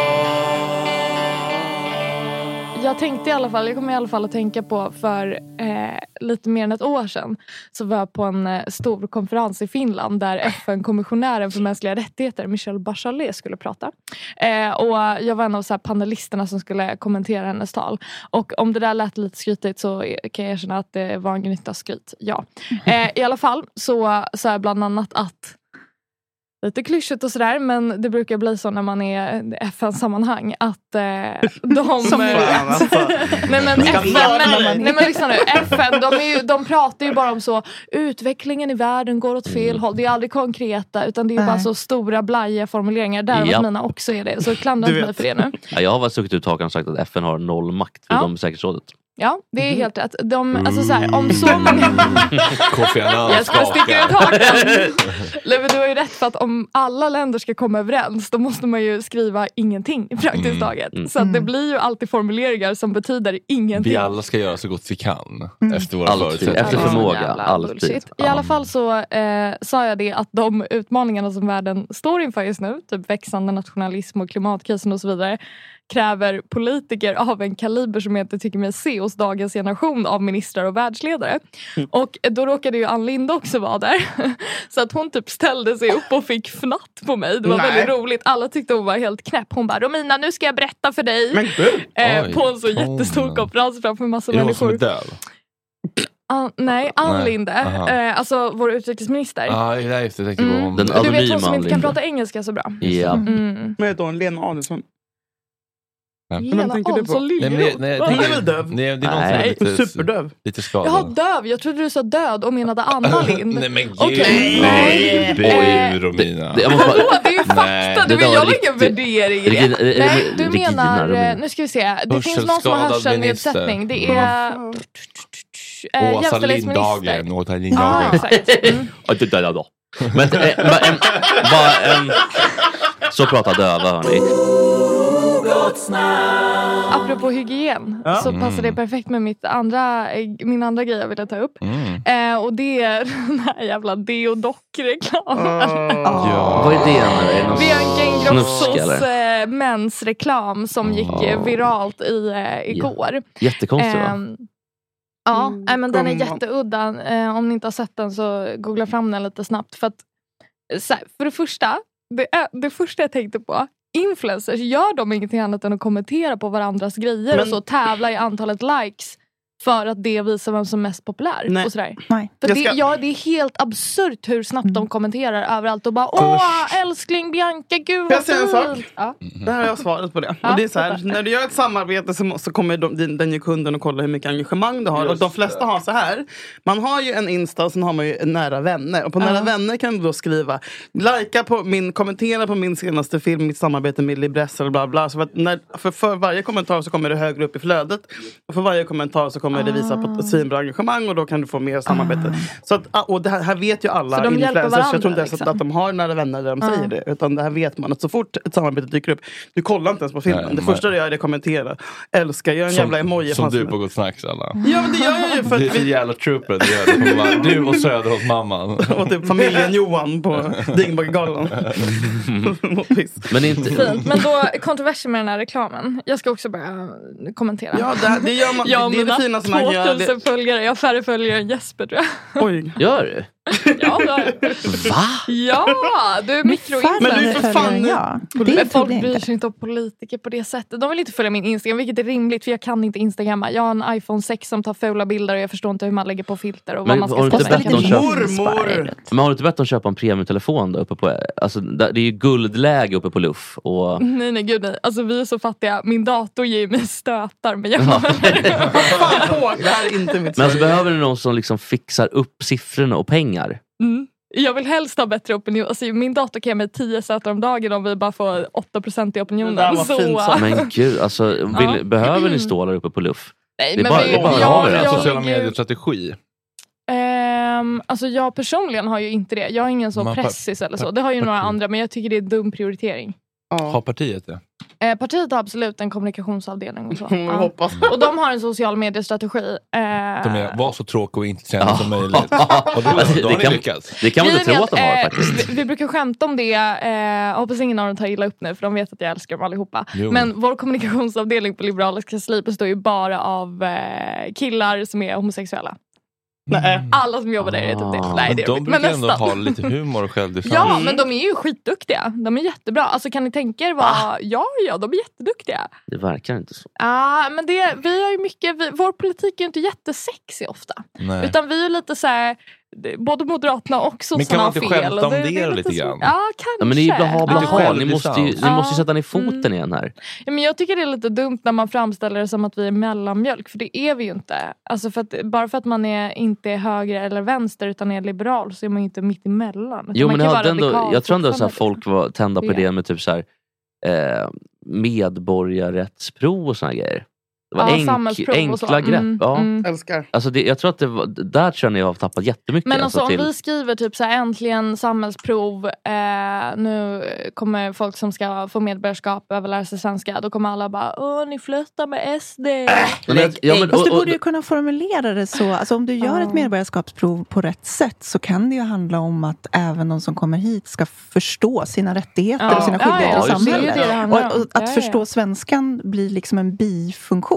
Jag tänkte i alla fall, jag kommer i alla fall att tänka på för eh, lite mer än ett år sedan så var jag på en eh, stor konferens i Finland där F N-kommissionären för mänskliga rättigheter Michelle Bachelet skulle prata. Eh, och jag var en av så här panelisterna som skulle kommentera hennes tal. Och om det där lät lite skrytigt så kan jag erkänna att det var en gnutta skryt. Ja. Eh, I alla fall så sa jag bland annat att lite klyschigt och sådär, men det brukar bli så när man är i F N-sammanhang att eh, de... Som fan, alltså. nej men F N, nej men lyssna nu, F N, de, är ju, de pratar ju bara om så, utvecklingen i världen går åt fel håll, det är aldrig konkreta, utan det är ju bara så stora blaja formuleringar, där ja. mina också är det, så klandra inte mig för det nu. Ja, jag har varit stuckit ut taken och sagt att F N har noll makt för ja. de säkerhetsrådet. Ja, det är helt rätt. De, alltså så här, om så många... Kofi Annan jag ska sticka ut hakan. Leve, du har ju rätt, för att om alla länder ska komma överens, då måste man ju skriva ingenting praktiskt mm. taget. Mm. Så att det blir ju alltid formuleringar som betyder ingenting. Vi alla ska göra så gott vi kan mm. efter våra förutsättningar. Efter förmåga, alltid. I ja. alla fall så eh, sa jag det att de utmaningarna som världen står inför just nu, typ växande nationalism och klimatkrisen och så vidare, kräver politiker av en kaliber som jag inte tycker mig se hos dagens generation av ministrar och världsledare. Mm. Och då råkade ju Ann Linde också vara där. Så att hon typ ställde sig upp och fick fnatt på mig. Det var Nej. väldigt roligt. Alla tyckte hon var helt knäpp. Hon bara, Romina, nu ska jag berätta för dig. Men eh, på en så jättestor konferens framför massa är människor. Är döv? Uh, nej, Ann Linde. Uh, alltså vår utrikesminister. Ja, uh, just det. Jag tänkte på mm. Den du vet hon som inte kan prata engelska så bra. Ja. Mm. Men då en Lena Adelsohn. Ja. Lena Ahlsson Liljeroth. Nej, nej, Det är väl döv? Nej, det är någon som är lite, superdöv. Lite skadad. Jaha, döv. Jag trodde du sa död och menade Anna Lind. Nej men gud. Okej. Nej, Eh, bu Romina. Det, jag måste bara, Åh, det är ju fakta. Du, det jag var har riktigt- ingen värdering i det. Regina- eh, Nej, du Regina menar, Romina. eh, nu ska vi se. Det finns någon som har Hörselskadad hörselnedsättning. Det minister. är eh, Åsa jämställdhetsminister. Lindhagen. Åsa Ja, Lindhagen. exakt. Mm. Ja, det där då. Men eh, bara en, bara en, så pratar döva, hörni. Apropå hygien Ja. så Mm. passar det perfekt med mitt andra, eh, min andra grej jag ville ta upp. Mm. Eh, och det är den här jävla Deodoc-reklamen. Ja. Vad är det? Är det någon Bianca snusk, Ingrossos eller? eh, mensreklam som gick eh, viralt i, eh, igår. Jättekonstigt, va? Ehm, Ja, Mm, nej, men den är gumman. jätteudda. Eh, om ni inte har sett den så googla fram den lite snabbt. För att, så här, för det första, det, är, det första jag tänkte på, influencers, gör de ingenting annat än att kommentera på varandras grejer Men- och så tävla i antalet likes för att det visar vem som är mest populär. Nej. Och sådär. Nej. För Jag det, ska- ja, det är helt absurt hur snabbt de kommenterar överallt och bara åh, älskling Bianca, gud Får jag vad säga en sak? fint. Ja. Där har jag svaret på det. Ja, Och det är så här, berätta. när du gör ett samarbete så, må- så kommer de, den, den ju kunden och kolla hur mycket engagemang du har. Och de flesta har så här. Man har ju en Insta och sen har man ju en nära vänner. Och på nära vänner kan du då skriva likea på min, kommentera på min senaste film, mitt samarbete med Libress eller bla bla. Så för, att när, för, för varje kommentar så kommer det högre upp i flödet. Och för varje kommentar så kommer det visa på ett svinbra engagemang och då kan du få mer samarbete. Så att, och det här, här vet ju alla Så de hjälper influencers. Jag tror inte varandra, ens att, liksom. att de har nära vänner där de Ja. säger det. Utan det här vet man. Att så fort ett samarbete dyker upp, du kollar inte ens på filmen. Nej, det men- första du gör är att kommentera. Älskar, gör en jävla emoji. Som fast du med- på Gott Snacks alla. Ja men det gör jag ju för Det är att så vi... jävla trooper. Det gör det. Bara, du och Söder hos mamman. Och typ familjen Johan på Dingbaggegalan. Men inte... Fint. Men då, kontroversen med den här reklamen. Jag ska också börja kommentera. Ja, det, det gör man. Jag det är det fina som man gör. tvåtusen Det... följare. Jag har färre följare än Jesper, tror jag. Oj. Gör du? Ja, det har jag. Va? Ja, du är mikroinfluencer. Men du är för fan... Ja. Det Men är folk det bryr inte. sig inte om politiker på det sättet. De vill inte följa min Instagram, vilket är rimligt för jag kan inte Instagramma. Jag har en iPhone sex som tar fula bilder och jag förstår inte hur man lägger på filter och vad Men man ska har du inte ställa. bett dem köpa... Mormor! Men har du inte bett dem köpa en premiumtelefon då uppe på... Alltså, där- det är ju guldläge uppe på luff och... Nej, nej, gud nej. Alltså vi är så fattiga. Min dator ger mig stötar. Men jag Ja. Fan, tåg, det här är inte mitt Men alltså Sverige. behöver du någon som liksom fixar upp siffrorna och pengar? Mm. Jag vill helst ha bättre opinion. Alltså, min dator kan ge mig tio stötar om dagen om vi bara får åtta procent i opinionen. Det där var så... fint sagt. Men gud, alltså vill, Ja. behöver ni stå där uppe på luff? Nej, Det är men bara- vi, det är bara jag, har det, jag, alltså. Sociala ligger- medier-strategi. Ehm, alltså jag personligen har ju inte det. Jag har ingen så Man par- pressis eller så. Det har ju några andra, men jag tycker det är en dum prioritering. Har partiet det? Eh, partiet har absolut en kommunikationsavdelning och så. Jag Ja. hoppas. Och de har en social mediestrategi. Eh, De är, var så tråkiga och intressanta Ja. som möjligt. Och då, då har det, ni kan, lyckats. det kan man inte grejen tro är att de har eh, faktiskt. Vi, vi brukar skämta om det. Eh, jag hoppas ingen av dem tar illa upp nu, för de vet att jag älskar dem allihopa. Jo. Men vår kommunikationsavdelning på Liberalernas kansli består ju bara av eh, killar som är homosexuella. Nej. Alla som jobbar där är typ det. Ah. Nej, Men det är de men brukar ändå nästan. ha lite humor och självdistans. Ja, men de är ju skitduktiga. De är jättebra. Alltså kan ni tänka er vad... Ah. Ja, ja, de är jätteduktiga. Det verkar inte så. Ja, men det, vi har ju mycket... Vi, vår politik är ju inte jättesexig ofta. Nej. Utan vi är ju lite så här... det- Både Moderaterna och sossarna Men kan man har inte fel. skämta och om det är lite så- grann? Ja, kanske. Ja, men det är ju blaha blaha. Ja. Ni måste ju, ni Ja. måste ju sätta ner foten igen här. Ja, men jag tycker det är lite dumt när man framställer det som att vi är mellanmjölk. För det är vi ju inte. Alltså för att, bara för att man är, inte är höger eller vänster utan är liberal så är man ju inte mitt emellan. Utan Jo, man men kan jag, vara hade ändå, radikal jag tror ändå så här, fortfarande. folk var tända på Det. det med typ så här, eh, medborgarrättsprov och såna grejer. Det var Ja, enk, samhällsprov och så. enkla grepp. Mm, ja. mm. Älskar. Alltså det, jag tror att det var, där tror jag ni har tappat jättemycket. Men alltså, alltså, om vi skriver typ så här, äntligen samhällsprov, eh, nu kommer folk som ska få medborgarskap över lära sig svenska, då kommer alla bara, åh ni flyttar med S D. Men jag- ja, men- Fast du och- och- borde ju kunna formulera det så. Alltså om du gör ett medborgarskapsprov på rätt sätt så kan det ju handla om att även de som kommer hit ska förstå sina rättigheter Ja. och sina Ja, skyldigheter ja, i det är ju samhället. det det handlar och, om. och att Ja, ja. förstå svenskan blir liksom en bifunktion.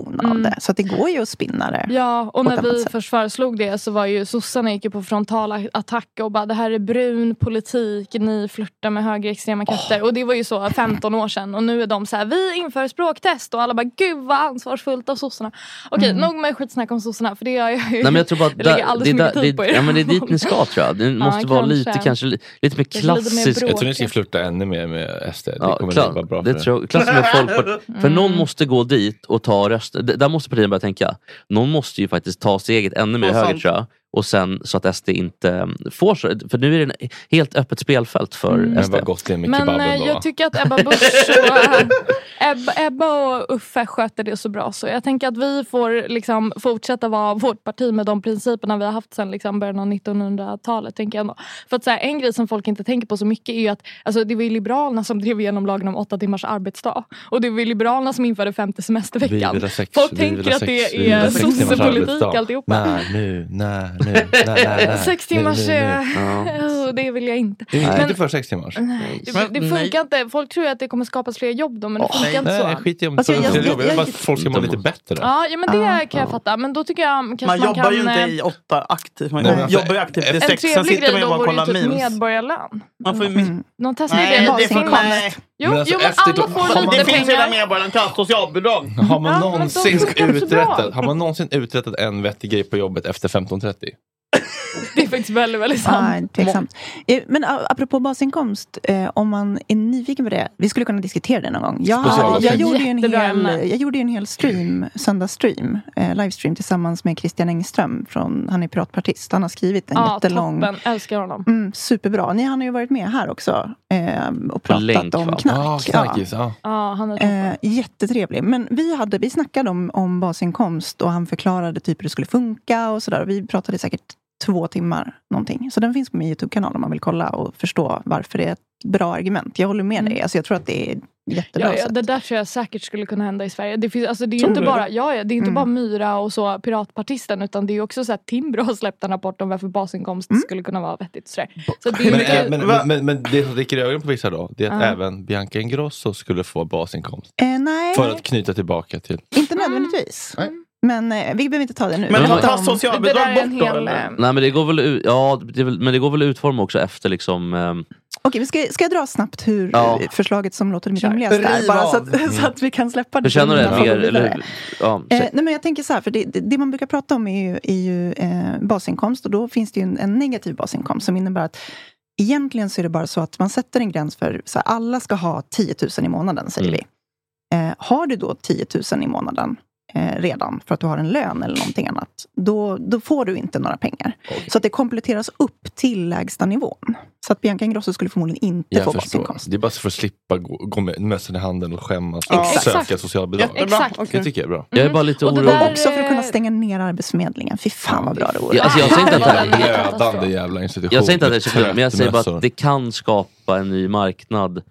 version mm. av det. Så att det går ju att spinna det. Ja, och när vi först föreslog det så var ju sossarna gick ju på frontal attack och bara det här är brun politik, ni flirtar med högerextrema krafter. Oh. Och det var ju så femton år sedan. Och nu är de så här, vi inför språktest och alla bara, gud vad ansvarsfullt av sossarna. Okej, mm. nog med skitsnack om sossarna för det är jag ju. Nej, men jag tror bara det lägger alldeles det, mycket tid på er. Ja, men det är dit ni ska tror jag. Det måste ja, vara kanske. lite kanske lite mer klassiskt. Jag tror ni ska flirta ännu mer med S D. Det ja, kommer klar, vara bra det för tror jag. Klassiskt med folk. För mm. någon måste gå dit och ta röster. Där måste partierna börja tänka. Någon måste ju faktiskt ta steget ännu mer höger tror jag. Och sen så att S D inte får så. För nu är det en helt öppet spelfält för mm. S D. Gott det med men äh, jag tycker att Ebba Busch och, Ebba, Ebba och Uffe sköter det så bra. Så jag tänker att vi får liksom fortsätta vara vårt parti med de principerna vi har haft sedan liksom början av nittonhundratalet. Tänker jag ändå. För att så här, en grej som folk inte tänker på så mycket är ju att alltså, det var ju Liberalerna som drev igenom lagen om åtta timmars arbetsdag. Och det var ju Liberalerna som införde femte semesterveckan. Sex, folk tänker att det är sossepolitik alltihopa. Nej, nu, nej. Nej, nej, nej. Sex timmars, nu, nu, nu. Ja. Det vill jag inte. Det är inte för sex timmars. Nej, det, det funkar nej. inte. Folk tror att det kommer skapas fler jobb då, men det funkar nej, inte så. Nej, skit i om alltså, jag, jag, jag, jag, jag, folk ska må lite bättre. Ja, ja men det ah, kan jag fatta. Men då tycker jag kanske man, man jobbar kan, ju inte i åtta aktivt. Man nej, jobbar ju aktivt i sex. Sen sitter man ju bara och kollar memes. En trevlig grej då vore ju typ medborgarlön. Man får ju mm. Någon testar det basinkomst. Jo, men, alltså, jo, men alla får lite det pengar. finns ju där medborgaren kan socialbidrag. Har man någonsin uträttat Har man någonsin uträttat en vettig grej på jobbet efter femton trettio? Det är faktiskt väldigt, väldigt sant. Ja, men apropå basinkomst, eh, om man är nyfiken på det, vi skulle kunna diskutera det någon gång. Jag, jag, jag, gjorde, ju en hel, jag gjorde ju en hel stream, söndagsstream, eh, livestream tillsammans med Christian Engström, från, han är piratpartist. Han har skrivit en ja, jättelång... toppen, älskar honom. Mm, superbra. Ni, han har ju varit med här också eh, och pratat länk, om knark. Ah, knarkis, ja. Ja, han är eh, jättetrevlig. Men vi, hade, vi snackade om, om basinkomst och han förklarade typ hur det skulle funka och sådär. Vi pratade säkert två timmar någonting. Så den finns på min YouTube-kanal om man vill kolla och förstå varför det är ett bra argument. Jag håller med dig. Alltså jag tror att det är jättebra. Ja, ja, det där tror jag säkert skulle kunna hända i Sverige. Det finns, alltså det är ju inte bara, ja, det är inte mm. bara Myra och så piratpartisten, utan det är också så att Timbro har släppt en rapport om varför basinkomst mm. skulle kunna vara vettigt. Så så det är men, mycket... men, men, men, men det som dricker i ögonen på vissa då, det är att uh. även Bianca Ingrosso skulle få basinkomst. Eh, nej. För att knyta tillbaka till. Inte nödvändigtvis. Mm. Men eh, vi behöver inte ta det nu. Men man tar socialbidrag bort då? Hel... Nej, men det går väl ut, ja, det väl, men det går väl utforma också efter liksom... Um... Okej, ska, ska jag dra snabbt hur ja. förslaget som låter mycket rimligast är? Bara så att, mm. så att vi kan släppa det. Hur känner du det? Mer, eller, ja, eh, nej, men jag tänker så här, för det, det, det man brukar prata om är ju, är ju eh, basinkomst. Och då finns det ju en, en negativ basinkomst som innebär att egentligen så är det bara så att man sätter en gräns för så här, alla ska ha tio tusen i månaden, säger mm. vi. Eh, har du då tio tusen i månaden Eh, redan för att du har en lön eller någonting annat, då, då får du inte några pengar. Okay. Så att det kompletteras upp till lägsta nivån. Så att Bianca Ingrosso skulle förmodligen inte jag få basinkomst. Det är bara för att slippa gå, gå med mössan i handen och skämmas ja. och söka exakt. socialbidrag. Ja, exakt. Okay. Det tycker jag är bra. Jag är bara lite orolig. Där... Också för att kunna stänga ner Arbetsförmedlingen. Fy fan vad bra det vore. Ja, alltså jag säger inte att det är dödande jävla institution. Jag säger inte att det är så kul, men jag säger bara att det kan skapa en ny marknad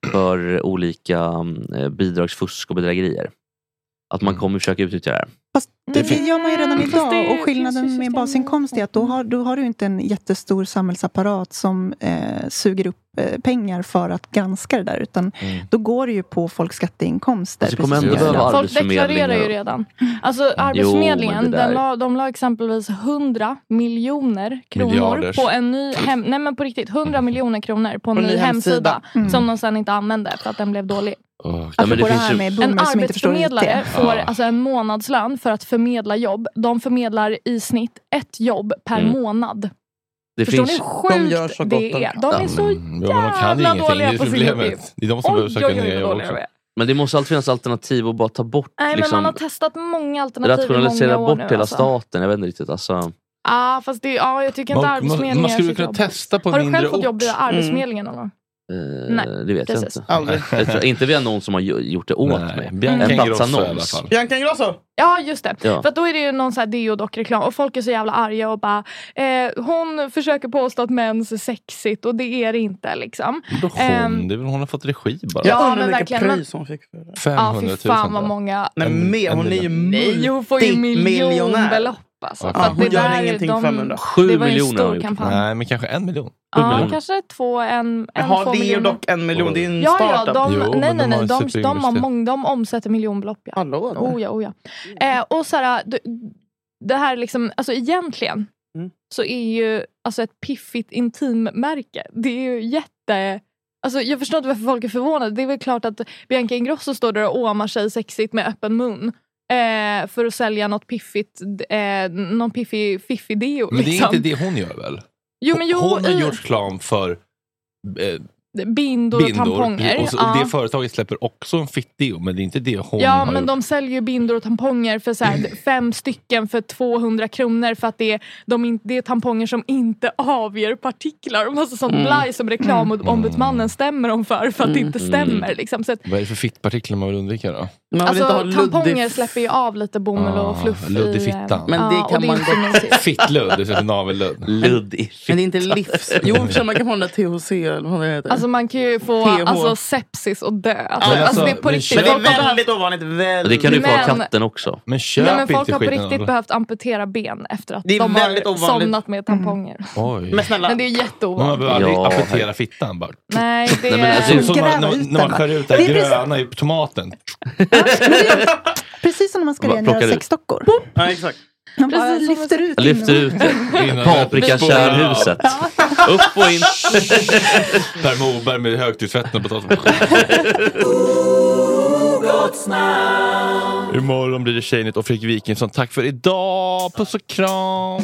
för olika eh, bidragsfusk och bedrägerier. Att man kommer försöka utnyttja det här. Fast det, det gör man ju redan idag. Och skillnaden med basinkomst är att då har, då har du inte en jättestor samhällsapparat som eh, suger upp eh, pengar för att granska det där. Utan mm. då går det ju på folks skatteinkomster. Alltså, folk deklarerar ju redan. Alltså Arbetsförmedlingen, jo, den la, de la exempelvis hundra miljoner kronor Miljarders. på en ny hem, nej men på riktigt, hundra miljoner kronor på en ny hemsida, hemsida mm. som de sedan inte använde för att den blev dålig. Oh, ja, men det finns ju... En arbetsförmedlare får ja. alltså en månadslön för att förmedla jobb. De förmedlar i snitt ett jobb per mm. månad. Det Förstår finns... ni hur sjukt de så det är? De är så ja, jävla dåliga på sin uppgift. Det är de som behöver söka nya jobb också. Men det måste alltid finnas alternativ och bara ta bort. Nej, liksom, men man har testat många alternativ rationalisera i många år bort nu, hela alltså. staten. Jag vet inte riktigt alltså. Ja, fast det, ja, jag tycker inte man, Arbetsförmedlingen man skulle kunna jobb. testa på en mindre ort. Har du själv fått jobb i Arbetsförmedlingen någon gång? Uh, Nej, det vet precis. jag inte. Aldrig. Jag tror inte vi har någon som har gjort det åt Nej. mig. Bianca Ingrosso i alla fall. Bianca Ingrosso? Ja, just det. Ja. För att då är det ju någon sån här deodock-reklam. Och folk är så jävla arga och bara eh, hon försöker påstå att mens är sexigt. Och det är det inte liksom. Då hon, um, det är väl hon har fått regi bara. Ja, men verkligen. Pris hon fick för det. femhundratusen. Ja, fy fan vad många. Nej, mer, hon är ju Nej, hon får ju miljonbelopp. Alltså. Ja, För att hon det gör där, ingenting de, femhundra. Sju det var en miljoner har stor gjort. kampanj. Nej, men kanske en miljon. Ja, kanske två, en, en Jaha, två det är ju miljoner. dock en miljon. Det är en Ja, startup. ja, de, Jo, nej, men nej, de nej. har De, de, har superinvesteringar. mång, de omsätter miljonbelopp. Ja. Hallå, oh, ja, oh, ja. Eh, och så här, det, det här liksom, alltså egentligen Mm. så är ju alltså ett piffigt intimmärke. Det är ju jätte... Alltså jag förstår inte varför folk är förvånade. Det är väl klart att Bianca Ingrosso står där och åmar sig sexigt med öppen mun. Eh, för att sälja något piffigt, eh, någon piffig, fiffig deo. Men det är liksom. inte det hon gör väl? Jo, men jo, hon har i- gjort reklam för eh, Bindor och tamponger. Och så, Ja. det företaget släpper också en fittdeo, men det är inte det hon Ja, har men gjort. de säljer ju bindor och tamponger för så här, fem stycken för tvåhundra kronor för att det är, de in, det är tamponger som inte avger partiklar. Och massa sånt Mm. blaj som reklamombudsmannen stämmer om för för att det inte stämmer. Liksom. Så att, Vad är det för fittpartiklar man vill undvika då? alltså, tamponger släpper ju av lite bomull Ah, och fluff ludd i i, eh, fittan. Men det ja, kan och det är man inte gott- mysigt. Fittludd, det är navelludd. Ludd i Men det är inte livs... Jo, för man kan få den där T H C eller vad det heter. Alltså man kan ju få T H. alltså, sepsis och dö. Alltså, Men alltså, alltså, det är på men riktigt. köp- Folk det är har väldigt ovanligt. Väldigt. Det kan du få av Men- katten också. Men köp Ja, men folk inte har på skiten. riktigt behövt amputera ben efter att Det är de väldigt har ovanligt. somnat med tamponger. Oj. Men snälla. Men det är Men man jätteovanligt. behöver aldrig Ja. amputera fittan bara. Nej, det är... Nej, men alltså, Som Gräva när, man- ut när man den, skär va? ut det Det här är precis- gröna i tomaten. Precis som när man ska Bara rengöra plockar ut. sexdockor. Ja, exakt. Man bara Precis som lyfter ut Jag lyfter ut det. Paprikakärnhuset. Upp och in. Per Moberg med högtrycksvatten och potatis. Imorgon blir det Tjejnytt och Fredrik Wikingsson. Tack för idag. Puss och kram.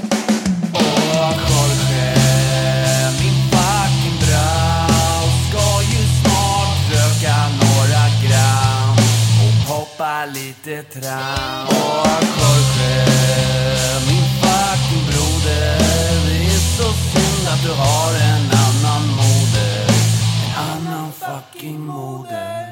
Hoppa lite tram. Åh Jorge, min fucking broder. Det är så synd att du har en annan moder. En annan fucking moder.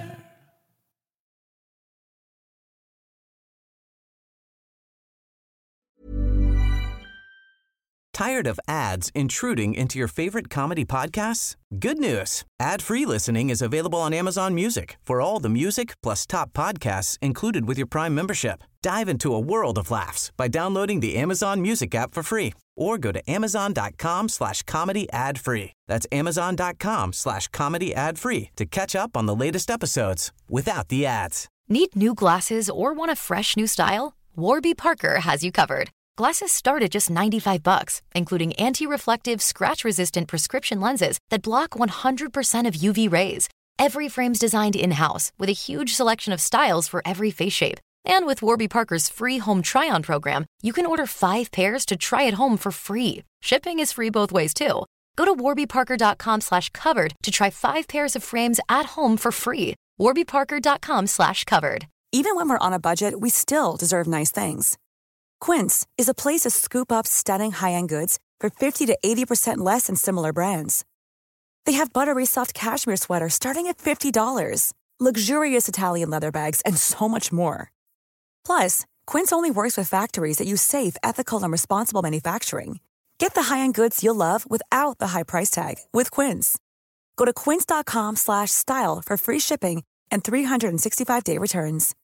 Tired of ads intruding into your favorite comedy podcasts? Good news. Ad-free listening is available on Amazon Music for all the music plus top podcasts included with your Prime membership. Dive into a world of laughs by downloading the Amazon Music app for free or go to amazon.com slash comedy ad free. That's amazon.com slash comedy ad free to catch up on the latest episodes without the ads. Need new glasses or want a fresh new style? Warby Parker has you covered. Glasses start at just ninety-five bucks, including anti-reflective, scratch-resistant prescription lenses that block one hundred percent of U V rays. Every frame's designed in-house with a huge selection of styles for every face shape. And with Warby Parker's free home try-on program, you can order five pairs to try at home for free. Shipping is free both ways, too. Go to warbyparker.com slash covered to try five pairs of frames at home for free. warbyparker.com slash covered. Even when we're on a budget, we still deserve nice things. Quince is a place to scoop up stunning high-end goods for fifty to eighty percent less than similar brands. They have buttery soft cashmere sweaters starting at fifty dollars, luxurious Italian leather bags, and so much more. Plus, Quince only works with factories that use safe, ethical, and responsible manufacturing. Get the high-end goods you'll love without the high price tag with Quince. Go to quince.com slash style for free shipping and three hundred sixty-five day returns.